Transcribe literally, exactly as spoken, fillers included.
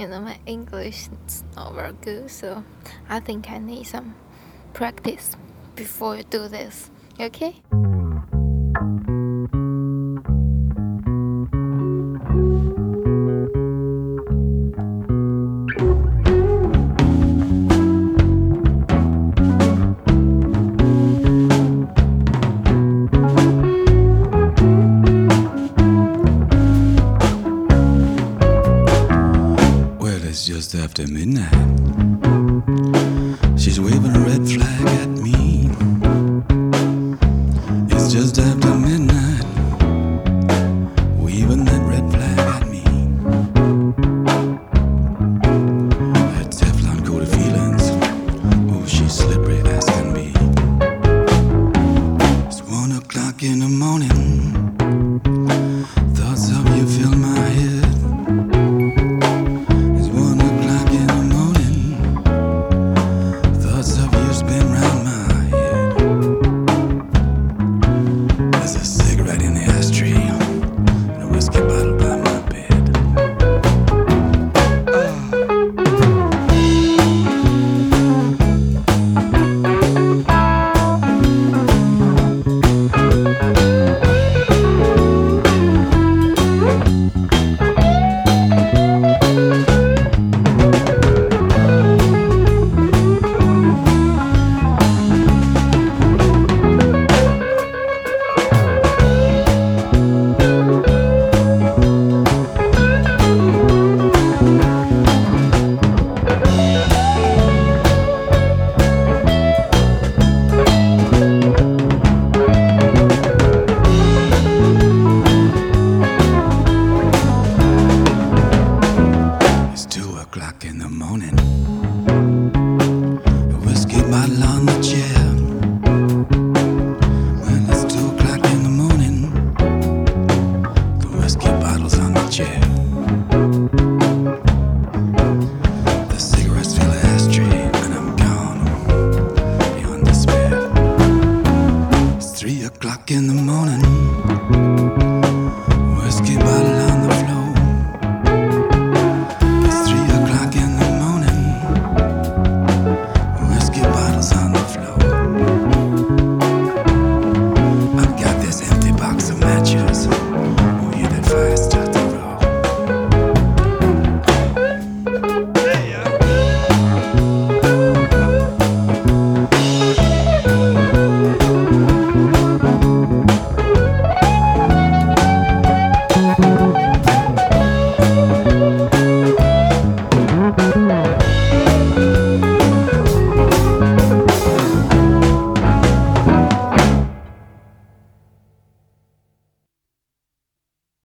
You know, my English is not very good, so I think I need some practice before I do this. Okay? It's just after midnight. She's waving a red flag at me. It's just after midnight, waving that red flag at me. Her Teflon coated feelings, oh, she's slippery as can be. It's one o'clock in the morning. Thoughts of you fill my head. O'clock in the morning, a whiskey bottle on the chair. Well, it's two o'clock in the morning, the whiskey bottle's on the chair. The cigarettes fill the ashtray, and I'm gone beyond despair. It's three o'clock in the morning.